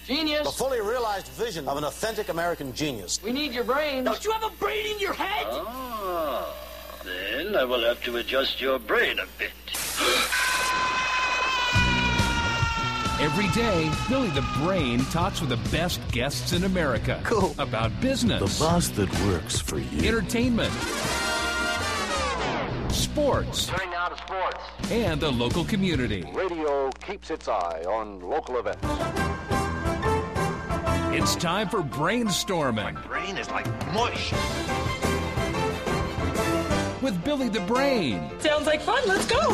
Genius. The fully realized vision of an authentic American genius. We need your brain. Don't you have a brain in your head? Ah, then I will have to adjust your brain a bit. Every day, Billy the Brain talks with the best guests in America. Cool. About business. The boss that works for you. Entertainment. Sports. Turning now to sports. And the local community. Radio keeps its eye on local events. It's time for Brainstorming. My brain is like mush. With Billy the Brain. Sounds like fun. Let's go.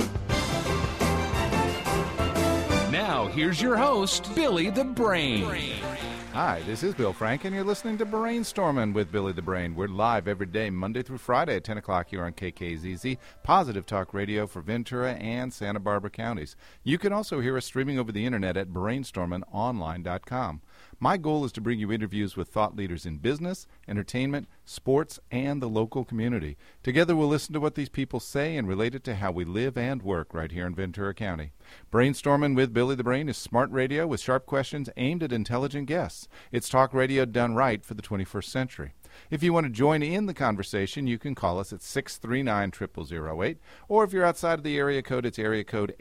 Now, here's your host, Billy the Brain. Hi, this is Bill Frank, and you're listening to Brainstorming with Billy the Brain. We're live every day, Monday through Friday at 10 o'clock here on KKZZ, Positive Talk Radio for Ventura and Santa Barbara counties. You can also hear us streaming over the internet at brainstormingonline.com. My goal is to bring you interviews with thought leaders in business, entertainment, sports, and the local community. Together we'll listen to what these people say and relate it to how we live and work right here in Ventura County. Brainstorming with Billy the Brain is smart radio with sharp questions aimed at intelligent guests. It's talk radio done right for the 21st century. If you want to join in the conversation, you can call us at 639-0008, or if you're outside of the area code, it's area code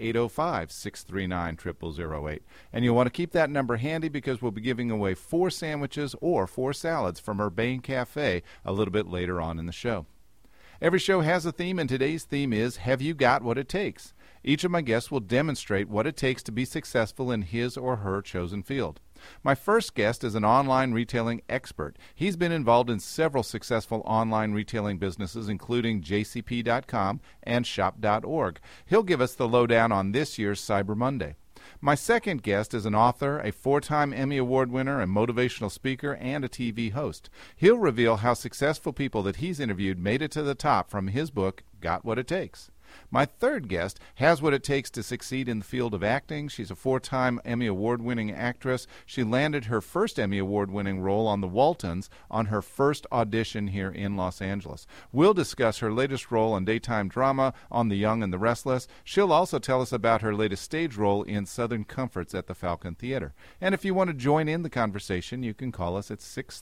805-639-0008. And you'll want to keep that number handy because we'll be giving away 4 sandwiches or 4 salads from Urbane Cafe a little bit later on in the show. Every show has a theme, and today's theme is, Have You Got What It Takes? Each of my guests will demonstrate what it takes to be successful in his or her chosen field. My first guest is an online retailing expert. He's been involved in several successful online retailing businesses, including jcp.com and shop.org. He'll give us the lowdown on this year's Cyber Monday. My second guest is an author, a 4-time Emmy Award winner, a motivational speaker, and a TV host. He'll reveal how successful people that he's interviewed made it to the top from his book, Got What It Takes. My third guest has what it takes to succeed in the field of acting. She's a 4-time Emmy Award-winning actress. She landed her first Emmy Award-winning role on The Waltons on her first audition here in Los Angeles. We'll discuss her latest role in daytime drama on The Young and the Restless. She'll also tell us about her latest stage role in Southern Comforts at the Falcon Theater. And if you want to join in the conversation, you can call us at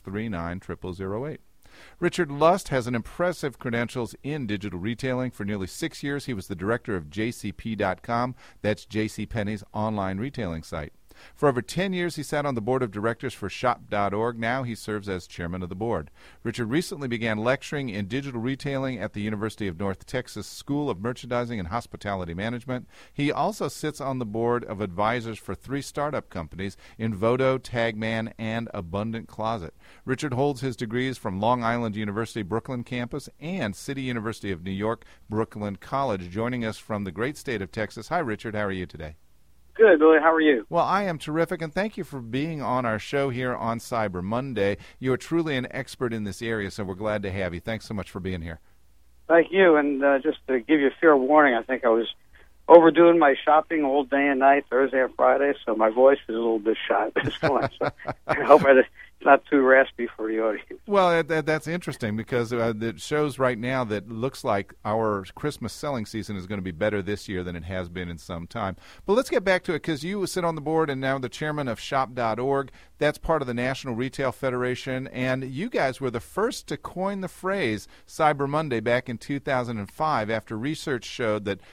639-0008. Richard Lust has an impressive credentials in digital retailing. For nearly 6 years, he was the director of JCP.com. That's JCPenney's online retailing site. For over 10 years, he sat on the board of directors for Shop.org. Now he serves as chairman of the board. Richard recently began lecturing in digital retailing at the University of North Texas School of Merchandising and Hospitality Management. He also sits on the board of advisors for 3 startup companies, Invoto, Tagman, and Abundant Closet. Richard holds his degrees from Long Island University Brooklyn campus and City University of New York Brooklyn College. Joining us from the great state of Texas. Hi, Richard. How are you today? Good, Billy. How are you? Well, I am terrific, and thank you for being on our show here on Cyber Monday. You are truly an expert in this area, so we're glad to have you. Thanks so much for being here. Thank you, and just to give you a fair warning, I think I was overdoing my shopping all day and night, Thursday and Friday, so my voice is a little bit shot at this point. So I hope it's not too raspy for the audience. Well, that's interesting because it shows right now that looks like our Christmas selling season is going to be better this year than it has been in some time. But let's get back to it because you sit on the board and now the chairman of Shop.org. That's part of the National Retail Federation, and you guys were the first to coin the phrase Cyber Monday back in 2005 after research showed that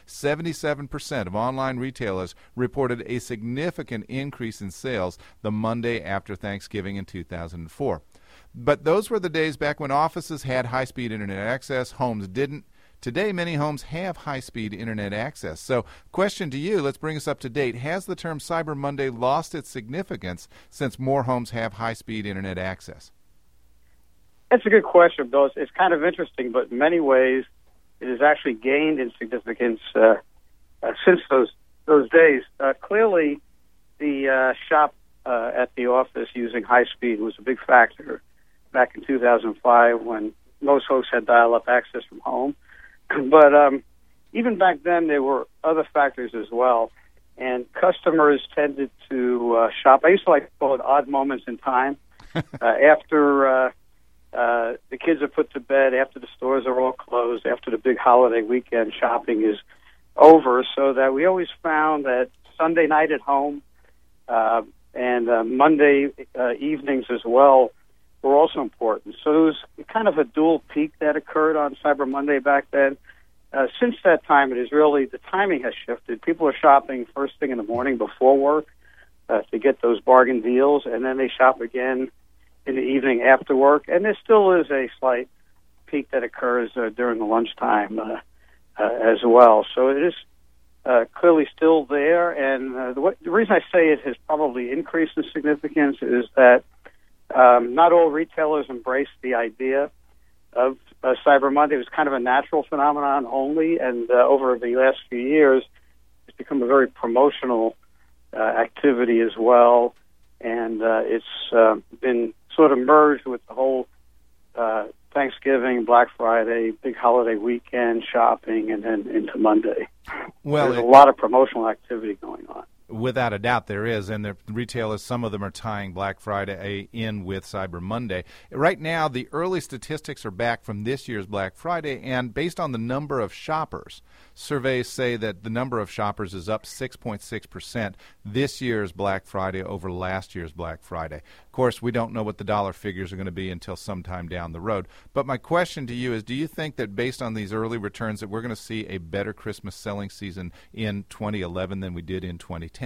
77% of online retailers reported a significant increase in sales the Monday after Thanksgiving in 2004. But those were the days back when offices had high-speed internet access, homes didn't. Today, many homes have high-speed internet access. So, question to you, let's bring us up to date. Has the term Cyber Monday lost its significance since more homes have high-speed internet access? That's a good question, Bill. It's kind of interesting, but in many ways it has actually gained in significance since those days. Clearly, the shop at the office using high-speed was a big factor back in 2005 when most folks had dial-up access from home. But even back then, there were other factors as well, and customers tended to shop. I used to like to call it odd moments in time. After the kids are put to bed, after the stores are all closed, after the big holiday weekend, shopping is over, so that we always found that Sunday night at home, and Monday evenings as well were also important. So there was kind of a dual peak that occurred on Cyber Monday back then. Since that time, the timing has shifted. People are shopping first thing in the morning before work to get those bargain deals, and then they shop again in the evening after work. And there still is a slight peak that occurs during the lunchtime as well. So it is clearly still there. And the reason I say it has probably increased in significance is that not all retailers embrace the idea of Cyber Monday. It was kind of a natural phenomenon only, and over the last few years, it's become a very promotional activity as well, and it's been sort of merged with the whole Thanksgiving, Black Friday, big holiday weekend shopping, and then into Monday. Well, there's a lot of promotional activity going on. Without a doubt, there is, and the retailers, some of them are tying Black Friday in with Cyber Monday. Right now, the early statistics are back from this year's Black Friday, and based on the number of shoppers, surveys say that the number of shoppers is up 6.6% this year's Black Friday over last year's Black Friday. Of course, we don't know what the dollar figures are going to be until sometime down the road. But my question to you is, do you think that based on these early returns that we're going to see a better Christmas selling season in 2011 than we did in 2010?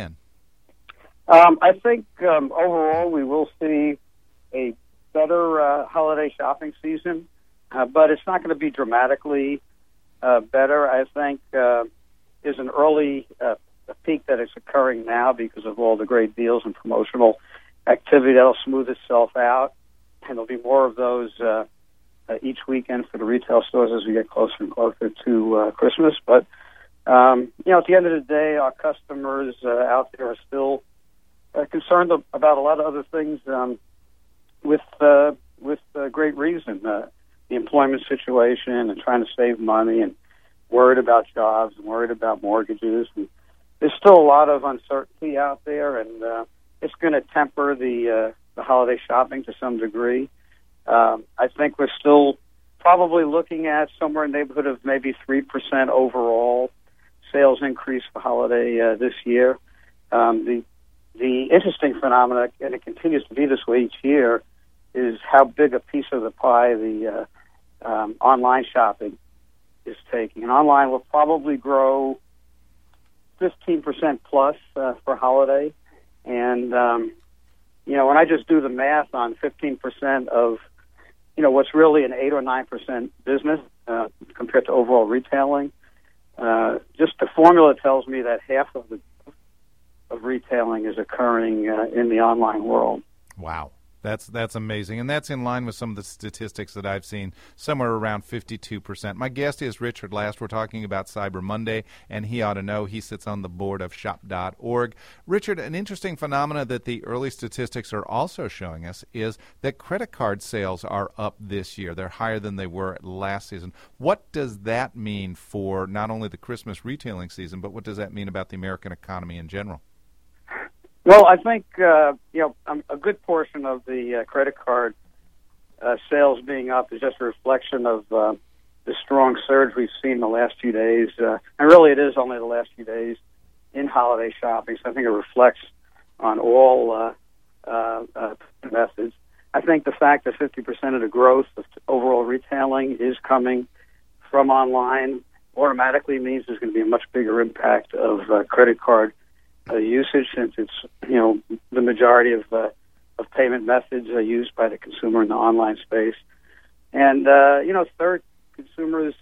I think overall we will see a better holiday shopping season, but it's not going to be dramatically better. I think there's an early peak that is occurring now because of all the great deals and promotional activity that'll smooth itself out, and there'll be more of those each weekend for the retail stores as we get closer and closer to Christmas. But at the end of the day, our customers out there are still concerned about a lot of other things with great reason. The employment situation and trying to save money and worried about jobs and worried about mortgages. And there's still a lot of uncertainty out there, and it's going to temper the holiday shopping to some degree. I think we're still probably looking at somewhere in the neighborhood of maybe 3% overall sales increase for holiday this year. The interesting phenomenon, and it continues to be this way each year, is how big a piece of the pie the online shopping is taking. And online will probably grow 15% plus for holiday. And, when I just do the math on 15% of, what's really an 8 or 9% business compared to overall retailing, just the formula tells me that half of retailing is occurring in the online world. Wow. That's amazing, and that's in line with some of the statistics that I've seen, somewhere around 52%. My guest is Richard Last. We're talking about Cyber Monday, and he ought to know. He sits on the board of Shop.org. Richard, an interesting phenomena that the early statistics are also showing us is that credit card sales are up this year. They're higher than they were last season. What does that mean for not only the Christmas retailing season, but what does that mean about the American economy in general? Well, I think a good portion of the credit card sales being up is just a reflection of the strong surge we've seen the last few days, and really it is only the last few days in holiday shopping. So I think it reflects on all methods. I think the fact that 50% of the growth of overall retailing is coming from online automatically means there's going to be a much bigger impact of credit card usage, since it's the majority of payment methods are used by the consumer in the online space. And third, consumers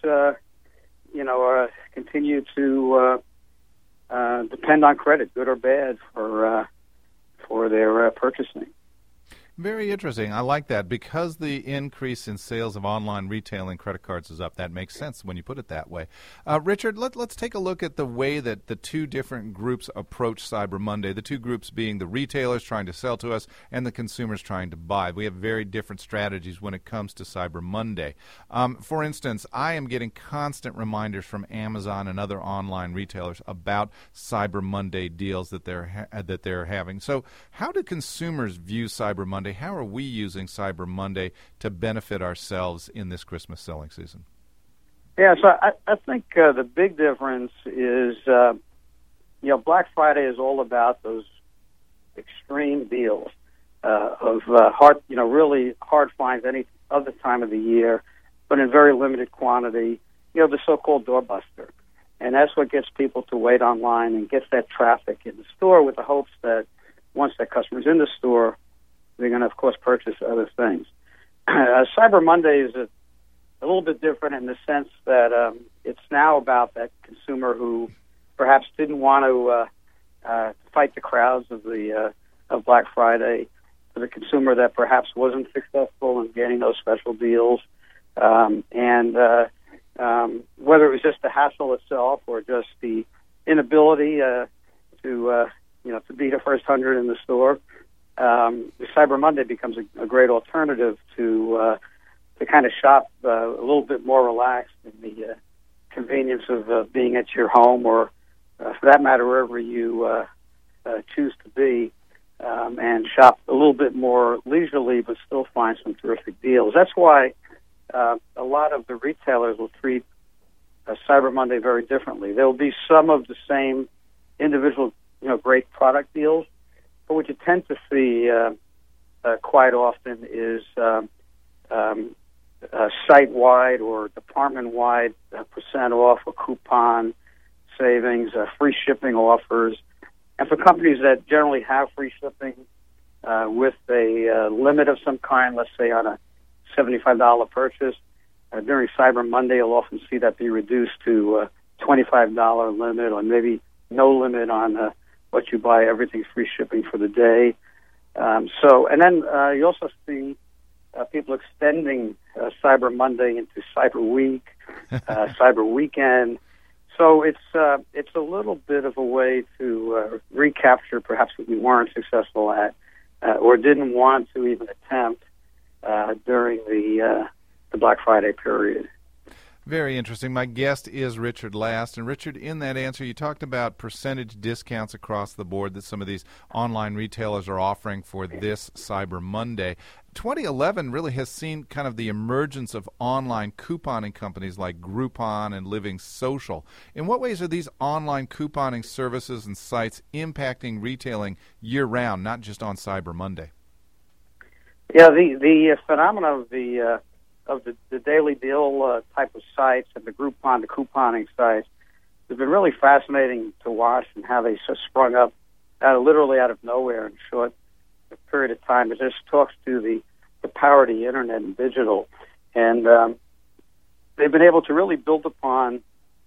continue to depend on credit, good or bad, for their purchasing. Very interesting. I like that. Because the increase in sales of online retailing credit cards is up, that makes sense when you put it that way. Richard, let's take a look at the way that the two different groups approach Cyber Monday, the two groups being the retailers trying to sell to us and the consumers trying to buy. We have very different strategies when it comes to Cyber Monday. For instance, I am getting constant reminders from Amazon and other online retailers about Cyber Monday deals that they're having. So how do consumers view Cyber Monday? How are we using Cyber Monday to benefit ourselves in this Christmas selling season? Yeah, so I think the big difference is, Black Friday is all about those extreme deals of hard, really hard finds any other time of the year, but in very limited quantity. The so-called doorbuster, and that's what gets people to wait online and gets that traffic in the store with the hopes that once that customer's in the store, they're going to, of course, purchase other things. Cyber Monday is a little bit different in the sense that it's now about that consumer who perhaps didn't want to fight the crowds of Black Friday, for the consumer that perhaps wasn't successful in getting those special deals, and whether it was just the hassle itself or just the inability to be the first 100 in the store. Cyber Monday becomes a great alternative to kind of shop a little bit more relaxed in the convenience of being at your home or, for that matter, wherever you choose to be, and shop a little bit more leisurely but still find some terrific deals. That's why a lot of the retailers will treat Cyber Monday very differently. There will be some of the same individual, great product deals, but what you tend to see quite often is site-wide or department-wide percent off or coupon savings, free shipping offers. And for companies that generally have free shipping with a limit of some kind, let's say on a $75 purchase, during Cyber Monday, you'll often see that be reduced to a $25 limit or maybe no limit on what you buy. Everything's free shipping for the day. And then you also see people extending Cyber Monday into Cyber Week, Cyber Weekend. So it's a little bit of a way to recapture perhaps what we weren't successful at or didn't want to even attempt during the Black Friday period. Very interesting. My guest is Richard Last. And Richard, in that answer, you talked about percentage discounts across the board that some of these online retailers are offering for this Cyber Monday. 2011 really has seen kind of the emergence of online couponing companies like Groupon and Living Social. In what ways are these online couponing services and sites impacting retailing year-round, not just on Cyber Monday? Yeah, the phenomenon of the daily deal type of sites and the Groupon, the couponing sites, has been really fascinating to watch and how they just sprung up literally out of nowhere in a short period of time. It just talks to the power of the internet and digital. And they've been able to really build upon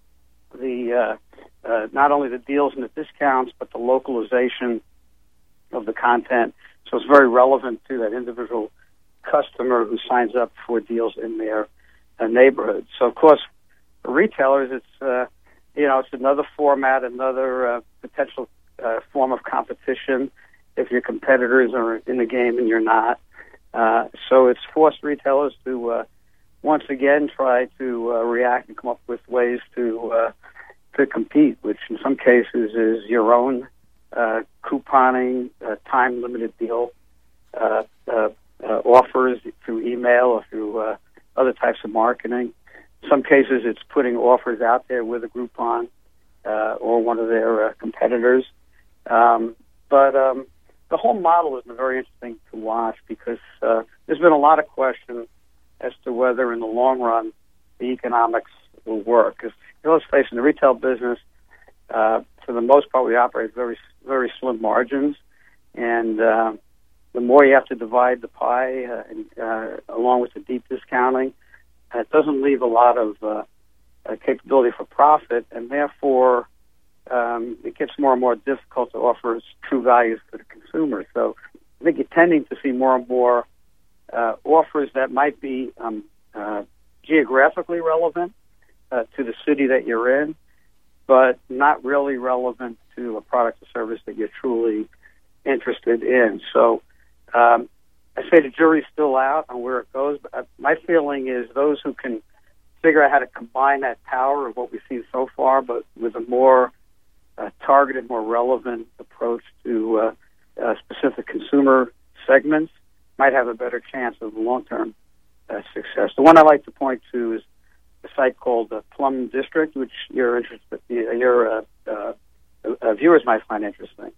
the not only the deals and the discounts, but the localization of the content. So it's very relevant to that individual customer who signs up for deals in their neighborhood. So, of course, for retailers, it's it's another format, another potential form of competition if your competitors are in the game and you're not. So it's forced retailers to once again try to react and come up with ways to compete, which in some cases is your own couponing, time-limited deal offers through email or through other types of marketing. In some cases, it's putting offers out there with a Groupon or one of their competitors. But the whole model has been very interesting to watch because there's been a lot of question as to whether in the long run the economics will work. Because let's face it, in the retail business, for the most part, we operate very, very slim margins, and the more you have to divide the pie, along with the deep discounting, it doesn't leave a lot of capability for profit, and therefore it gets more and more difficult to offer true values to the consumer. So I think you're tending to see more and more offers that might be geographically relevant to the city that you're in, but not really relevant to a product or service that you're truly interested in. So I say the jury's still out on where it goes, but my feeling is those who can figure out how to combine that power of what we've seen so far, but with a more targeted, more relevant approach to specific consumer segments, might have a better chance of long-term success. The one I like to point to is a site called Plum District, which your viewers might find interesting.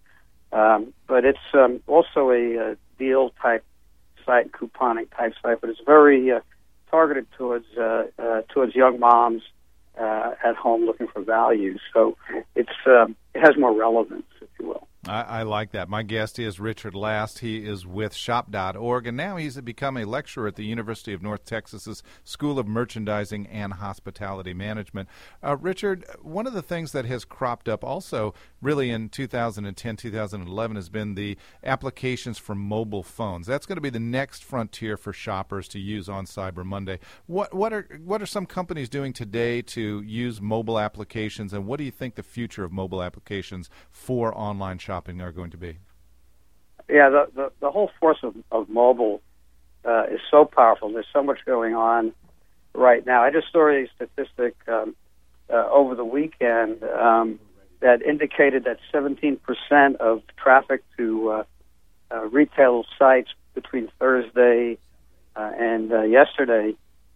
But it's also a deal-type site, couponing-type site, but it's very targeted towards young moms at home looking for value. So it has more relevance, if you will. I like that. My guest is Richard Last. He is with Shop.org, and now he's become a lecturer at the University of North Texas's School of Merchandising and Hospitality Management. Richard, one of the things that has cropped up also really in 2010, 2011 has been the applications for mobile phones. That's going to be the next frontier for shoppers to use on Cyber Monday. What are some companies doing today to use mobile applications, and what do you think the future of mobile applications for online shopping are going to be? Yeah, the whole force of mobile is so powerful. There's so much going on right now. I just saw a statistic over the weekend that indicated that 17% of traffic to retail sites between Thursday and yesterday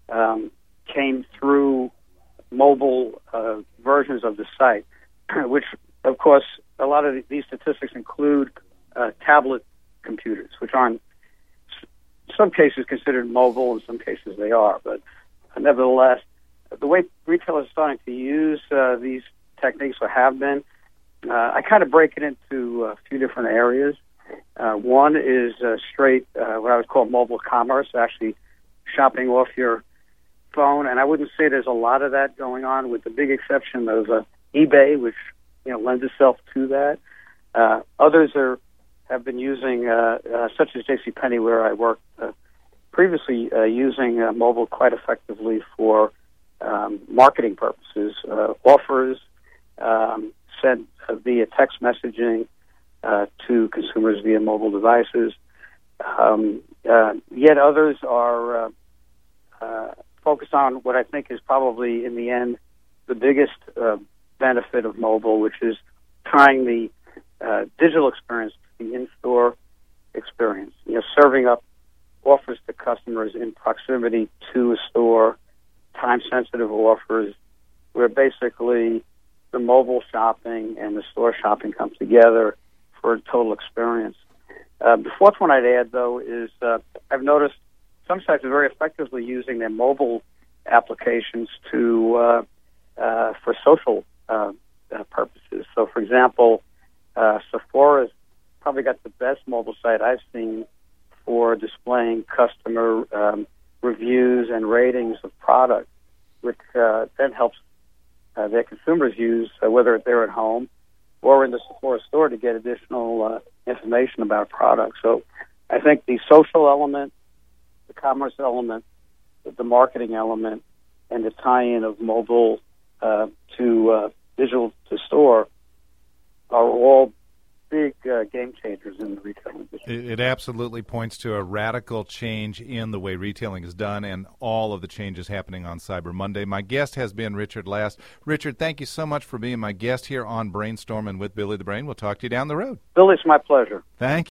came through mobile versions of the site, which, of course, a lot of these statistics include tablet computers, which aren't, in some cases, considered mobile. In some cases, they are. But nevertheless, the way retailers are starting to use these techniques, or have been, I kind of break it into a few different areas. One is straight, what I would call mobile commerce, actually shopping off your phone. And I wouldn't say there's a lot of that going on, with the big exception of eBay, which lends itself to that. Others have been using, such as JCPenney, where I worked previously, using mobile quite effectively for marketing purposes. Offers sent via text messaging to consumers via mobile devices. Yet others are focused on what I think is probably, in the end, the biggest benefit of mobile, which is tying the digital experience to the in-store experience. Serving up offers to customers in proximity to a store, time-sensitive offers, where basically the mobile shopping and the store shopping come together for a total experience. The fourth one I'd add, though, is I've noticed some sites are very effectively using their mobile applications to for social purposes. So, for example, Sephora's probably got the best mobile site I've seen for displaying customer reviews and ratings of products, which then helps their consumers use, whether they're at home or in the Sephora store, to get additional information about products. So I think the social element, the commerce element, the marketing element, and the tie-in of mobile to digital to store are all big game changers in the retail industry. It absolutely points to a radical change in the way retailing is done, and all of the changes happening on Cyber Monday. My guest has been Richard Last. Richard, thank you so much for being my guest here on Brainstorming with Billy the Brain. We'll talk to you down the road. Billy, it's my pleasure. Thank you.